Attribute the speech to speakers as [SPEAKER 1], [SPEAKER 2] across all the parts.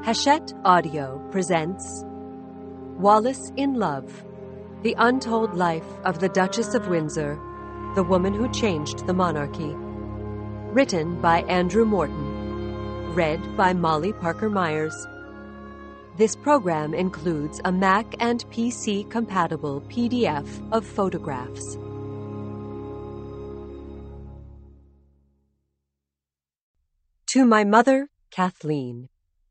[SPEAKER 1] Hachette Audio presents Wallace in Love, The Untold Life of the Duchess of Windsor, the Woman Who Changed the Monarchy. Written by Andrew Morton. Read by Molly Parker Myers. This program includes a Mac and PC compatible PDF of photographs. To my mother, Kathleen.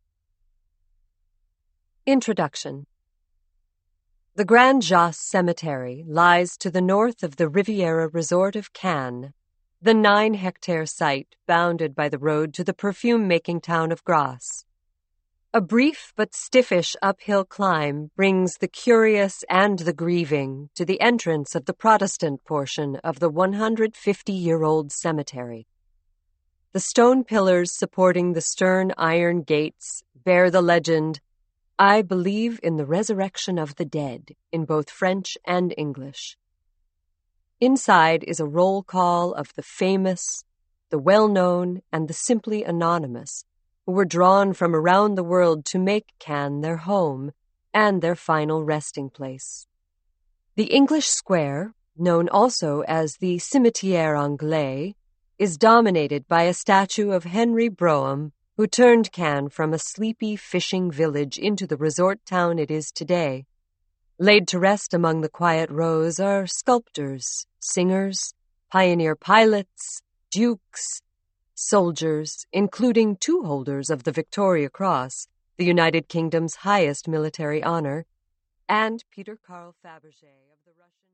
[SPEAKER 1] Introduction. The Grand Jas Cemetery lies to the north of the Riviera Resort of Cannes, the 9-hectare site bounded by the road to the perfume-making town of Grasse. A brief but stiffish uphill climb brings the curious and the grieving to the entrance of the Protestant portion of the 150-year-old cemetery. The stone pillars supporting the stern iron gates bear the legend, "I believe in the resurrection of the dead," in both French and English. Inside is a roll call of the famous, the well-known, and the simply anonymous, who were drawn from around the world to make Cannes their home and their final resting place. The English square, known also as the Cimetière Anglais, is dominated by a statue of Henry Brougham, who turned Cannes from a sleepy fishing village into the resort town it is today. Laid to rest among the quiet rows are sculptors, singers, pioneer pilots, dukes, soldiers, including 2 holders of the Victoria Cross, the United Kingdom's highest military honor, and Peter Carl Fabergé of the Russian...